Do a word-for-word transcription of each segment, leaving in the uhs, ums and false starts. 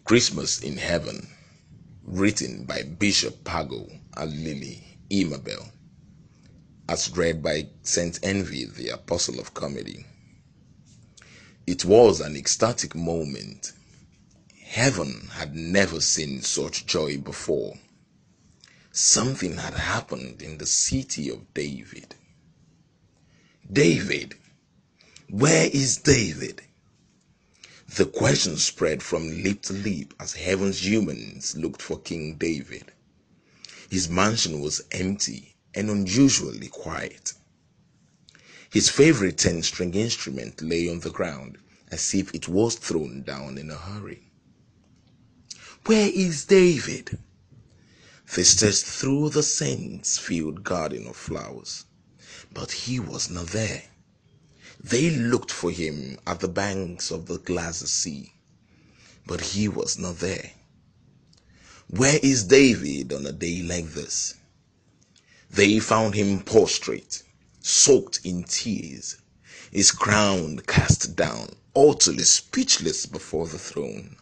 Christmas in Heaven, written by Bishop Pago and Lily Imabel, as read by Saint Envy, the Apostle of Comedy. It was an ecstatic moment. Heaven had never seen such joy before. Something had happened in the city of David. David? Where is David? The question spread from lip to lip as heaven's humans looked for King David. His mansion was empty and unusually quiet. His favorite ten-string instrument lay on the ground as if it was thrown down in a hurry. Where is David? They searched through the scent-filled garden of flowers, but he was not there. They looked for him at the banks of the glassy sea, but he was not there. Where is David on a day like this? They found him prostrate, soaked in tears, his crown cast down, utterly speechless before the throne.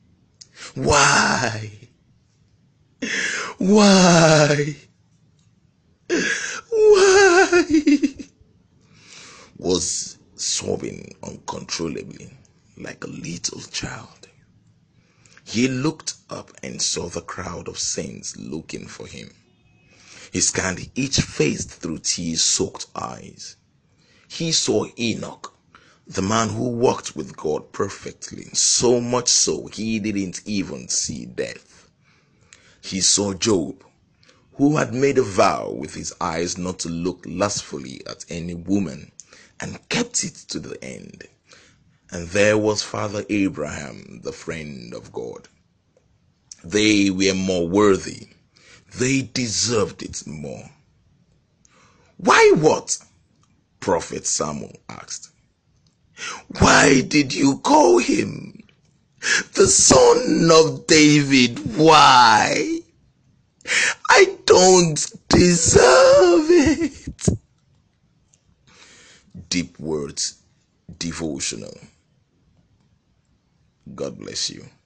Why? Why? Why? Was sobbing uncontrollably like a little child. He looked up and saw the crowd of saints looking for him. He scanned each face through tear-soaked eyes. He saw Enoch, the man who walked with God perfectly, so much so he didn't even see death. He saw Job, who had made a vow with his eyes not to look lustfully at any woman, and kept it to the end. And there was Father Abraham, the friend of God. They were more worthy. They deserved it more. Why what? Prophet Samuel asked. Why did you call him the son of David? Why? I don't deserve it. Deep Words Devotional. God bless you.